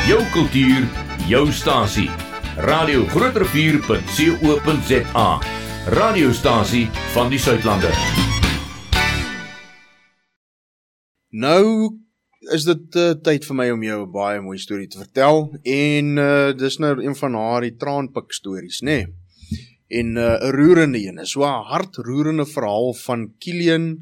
Jou kultuur, jou stasie. Radio Grootrevier.co.za. Radiostasie van die Suidlande. Nou is dit tyd vir my om jou 'n baie mooi storie te vertel en dis nou een van haar traanpik stories, nê? En 'n roerende een, so 'n hartroerende verhaal van Kilian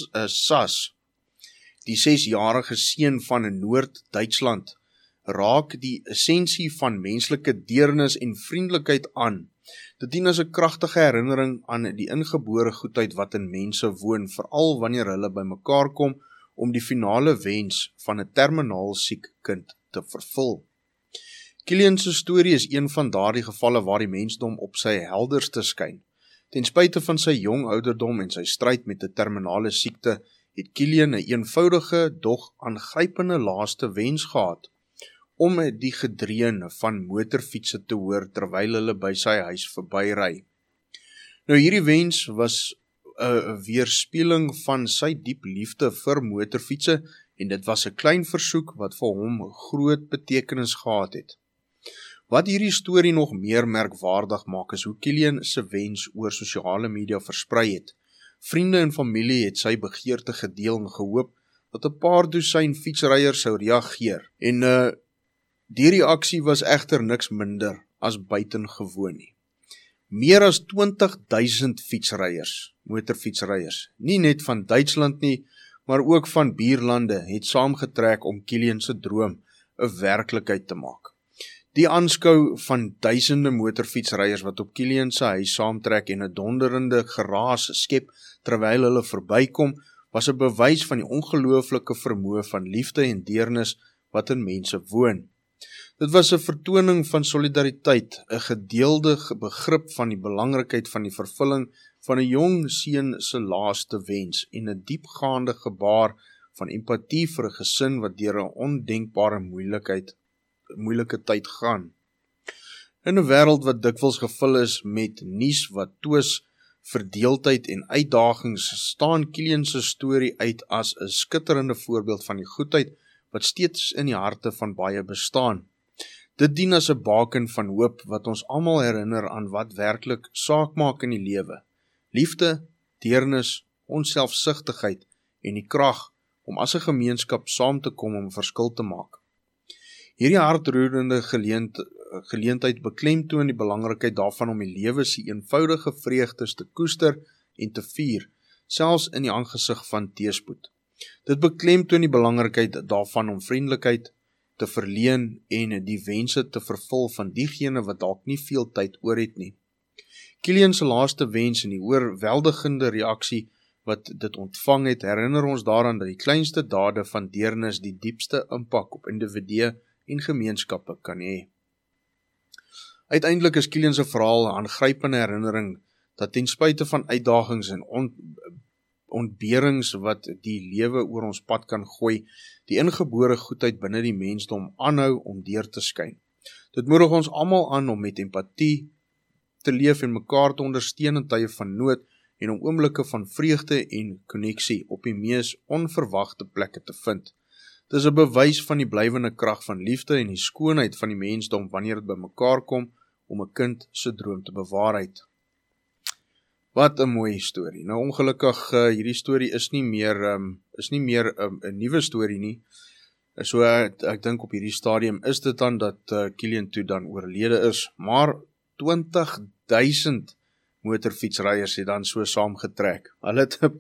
Sas, die 6-jarige seun van Noord-Duitsland, raak die essensie van menslike deernis en vriendelikheid aan. Dit dien as 'n kragtige herinnering aan die ingebore goedheid wat in mense woon, veral wanneer hulle bymekaar kom om die finale wens van 'n terminaal siek kind te vervul. Kilian se storie is een van daardie gevalle waar die mensdom op sy helderste skyn. Ten spyte van sy jong ouderdom en sy stryd met 'n terminale siekte, het Kilian 'n eenvoudige, dog aangrypende laaste wens gehad, om die gedreun van motorfietsse te hoor terwyl hulle by sy huis verbyry. Nou hierdie wens was 'n weerspieëling van sy diep liefde vir motorfietsse en dit was 'n klein versoek wat vir hom groot betekenis gehad het. Wat hierdie storie nog meer merkwaardig maak is hoe Kilian se wens oor sosiale media versprei het. Vriende en familie het sy begeerte gedeel en gehoop dat 'n paar dosyn fietsryers sou reageer. En die reaksie was egter niks minder as buitengewoon nie. Meer as 20.000 fietsryers, motorfietsryers, nie net van Duitsland nie, maar ook van buurlande, het saamgetrek om Kilian se droom 'n werklikheid te maak. Die aanskou van duisende motorfietsryers wat op Kilian se huis saamtrek en 'n donderende geraas skep terwyl hulle verbykom, was 'n bewys van die ongelooflike vermoë van liefde en deernis wat in mense woon. Dit was 'n vertoning van solidariteit, 'n gedeelde begrip van die belangrikheid van die vervulling van 'n jong seun se laaste wens en 'n diepgaande gebaar van empatie vir 'n gesin wat deur 'n ondenkbare moeilike tyd gaan. In 'n wêreld wat dikwels gevul is met nuus wat twis, verdeeldheid en uitdagings, staan Kilian se storie uit as 'n skitterende voorbeeld van die goedheid wat steeds in die harte van baie bestaan. Dit dien as 'n baken van hoop wat ons almal herinner aan wat werklik saak maak in die lewe. Liefde, deernis, onselfsugtigheid en die krag om as 'n gemeenskap saam te kom om 'n verskil te maak. Hierdie hartroerende geleentheid beklemtoon die belangrikheid daarvan om die lewe se eenvoudige vreugdes te koester en te vier, selfs in die aangesig van teëspoed. Dit beklemtoon die belangrikheid daarvan om vriendelikheid te verleen en die wense te vervul van diegene wat dalk nie veel tyd oor het nie. Kilian se laaste wens en die oorweldigende reaksie wat dit ontvang het, herinner ons daaraan dat die kleinste dade van deernis die diepste impak op individue en gemeenskappe kan hê. Uiteindelik is Kilian se verhaal 'n aangrypende herinnering dat ten spyte van uitdagings en ontberings wat die lewe oor ons pad kan gooi, die ingebore goedheid binne die mensdom aanhou om deur te skyn. Dit moedig ons almal aan om met empatie te leef en mekaar te ondersteun in tye van nood en om oomblikke van vreugde en koneksie op die mees onverwagte plekke te vind. Dit is 'n bewys van die blywende krag van liefde en die skoonheid van die mensdom wanneer dit bymekaar kom om 'n kind se droom te bewaarheid. Wat 'n mooi storie. Nou ongelukkig hierdie storie is nie meer 'n nuwe storie nie. So ek dink op hierdie stadium is dit dan dat Kilian toe dan oorlede is, maar 20.000 motorfietsryers het dan so saamgetrek. Hulle het 'n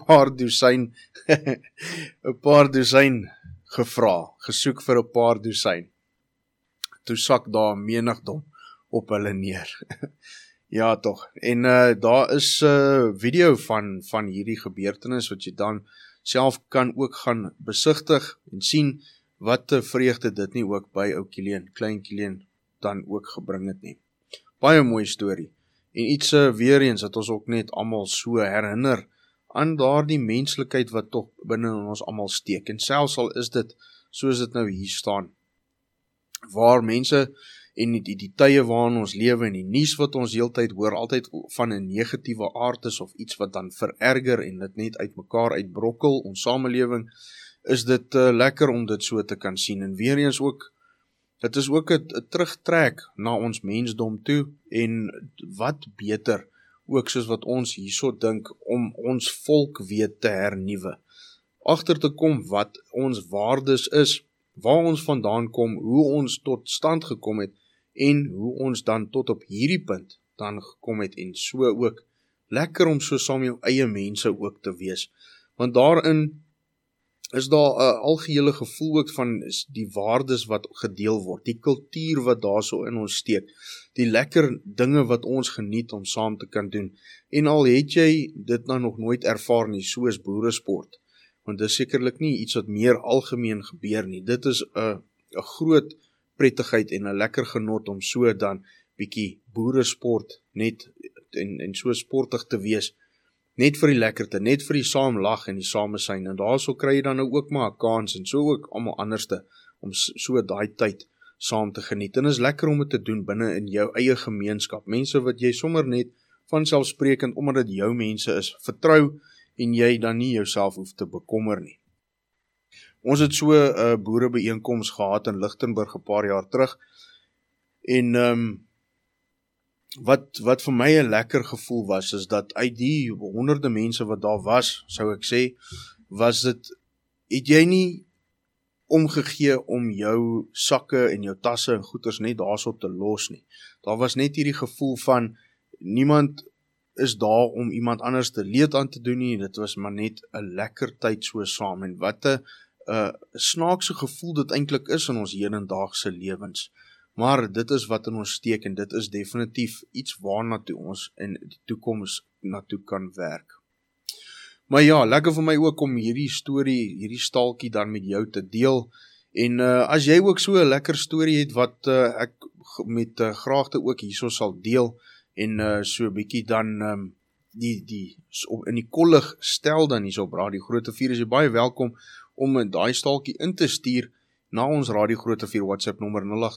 paar dosyn gevra, gesoek vir 'n paar dosyn. Toe sak daar menigdom op hulle neer. Ja tog, en daar is 'n video van hierdie gebeurtenis wat jy dan self kan ook gaan besigtig en sien wat 'n vreugde dit nie ook by ou Kilian, klein Kilian dan ook gebring het nie. Baie mooi storie, en iets weer eens dat ons ook net almal so herinner aan daardie menslikheid wat tog binne in ons almal steek, en selfs al is dit soos dit nou hier staan, waar mense en die tye waarin ons lewe en die nuus wat ons heeltyd hoor, altyd van 'n negatiewe aard is of iets wat dan vererger en dit net uitmekaar uitbrokkel, ons samelewing, is dit lekker om dit so te kan sien, en weer eens ook dit is ook 'n terugtrek na ons mensdom toe, en wat beter, ook soos wat ons hierso dink, om ons volk weer te hernuwe, agter te kom wat ons waardes is, waar ons vandaan kom, hoe ons tot stand gekom het, en hoe ons dan tot op hierdie punt dan gekom het, en so ook, lekker om so saam jou eie mense ook te wees, want daarin is daar 'n algehele gevoel ook van die waardes wat gedeel word, die kultuur wat daar so in ons steek, die lekker dinge wat ons geniet om saam te kan doen, en al het jy dit nou nog nooit ervaar nie, soos boeresport, want dit is sekerlik nie iets wat meer algemeen gebeur nie, dit is 'n groot prettigheid en 'n lekker genot om so dan bietjie boeresport net en so sportig te wees, net vir die lekkerte, net vir die saam lag en die samesyn, en daarso kry jy dan nou ook maar 'n kans, en so ook almal anderste, om so daai tyd saam te geniet, en is lekker om dit te doen binne in jou eie gemeenskap, mense wat jy sommer net vanselfsprekend, omdat dit jou mense is, vertrou, en jy dan nie jouself hoef te bekommer nie. Ons het so 'n boerebeeenkoms gehad in Lichtenburg 'n paar jaar terug, en wat vir my 'n lekker gevoel was, is dat uit die honderde mense wat daar was, sou ek sê, het jy nie omgegee om jou sakke en jou tasse en goeders net daarso te los nie. Daar was net hierdie gevoel van, niemand is daar om iemand anders te leed aan te doen nie, dit was maar net 'n lekker tyd so saam, en wat 'n snaakse gevoel dit eintlik is in ons hedendaagse lewens. Maar dit is wat in ons steek, en dit is definitief iets waarna toe ons in die toekoms naartoe kan werk. Maar ja, lekker vir my ook om hierdie storie, hierdie staaltjie dan met jou te deel, en as jy ook so 'n lekker storie het wat ek met graagte ook hierso sal deel, en so 'n bietjie dan in die kollig stel dan hierso op Radio Groot Rivier, is jy baie welkom om daai staaltjie in te stuur na ons Radio Groot Rivier WhatsApp nommer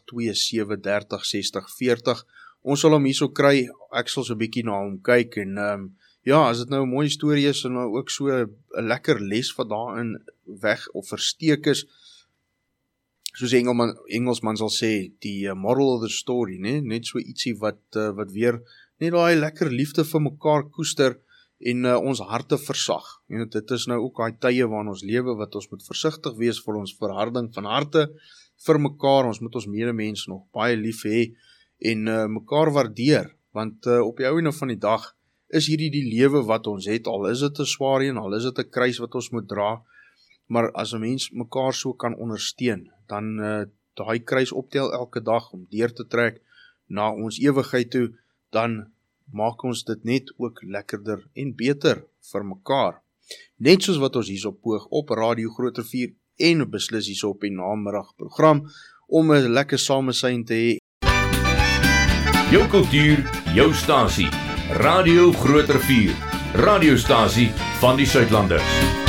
082736040. Ons sal hom hierso kry, ek sal so 'n bietjie na hom kyk, en ja, as dit nou 'n mooi storie is, en nou ook so 'n lekker les wat daarin weg of versteek is, soos die Engelsman sal sê, die moral of the story, net so ietsie wat weer net daai lekker liefde vir mekaar koester, en ons harte versag. Dit is nou ook daai tye waarin ons lewe, wat ons moet versigtig wees vir ons verharding van harte vir mekaar, ons moet ons medemens nog baie lief hê, en mekaar waardeer, want op die einde van die dag, is hierdie die lewe wat ons het, al is dit 'n swaar een, al is dit 'n kruis wat ons moet dra, maar as 'n mens mekaar so kan ondersteun, dan daai kruis optel elke dag om deur te trek na ons ewigheid toe, dan maak ons dit net ook lekkerder en beter vir mekaar. Net soos wat ons hierso poog op Radio Groot Rivier, en beslis hierso op die namiddagprogram, om 'n lekker samesyn te hê. Jou kultuur, jou stasie. Radio Groot Rivier. Radiostasie van die Suidlanders.